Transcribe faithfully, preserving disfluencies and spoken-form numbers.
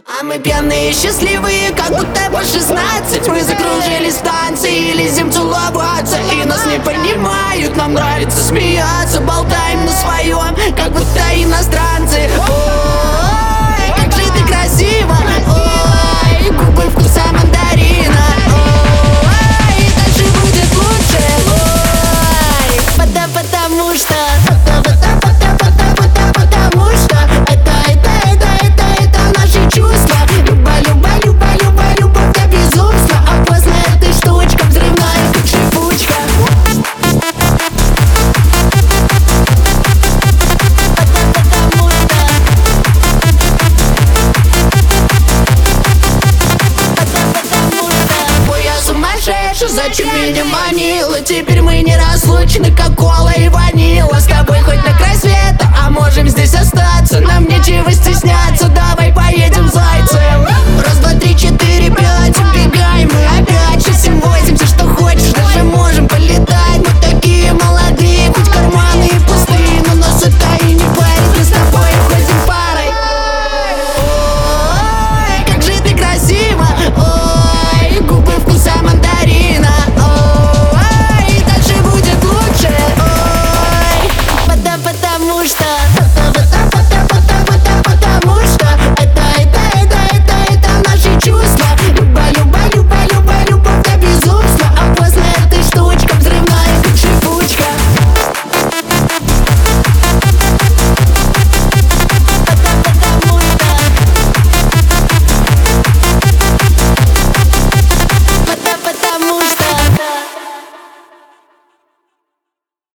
А мы пьяные и счастливые, как будто по шестнадцать. Мы закружились в танце и лезем целоваться, и нас не понимают, нам нравится смеяться. Болтаем на своем, как будто иностранцы. Ой, как же ты красива, ой, губы вкуса мандарина. Ой, дальше будет лучше, ой, потому, потому что Потому что это, это, это, это, это наши чувства. Люба, люба, люба, люба, любовь до безумства. А после этой штучка взрывная, как шипучка. Потому что Потому что Ой, я сумасшедший, зачем меня манила? Теперь мы неразлучны, как кола и ванила. С тобой хоть на край света, а можем здесь остаться. Нам нечего стесняться, давай.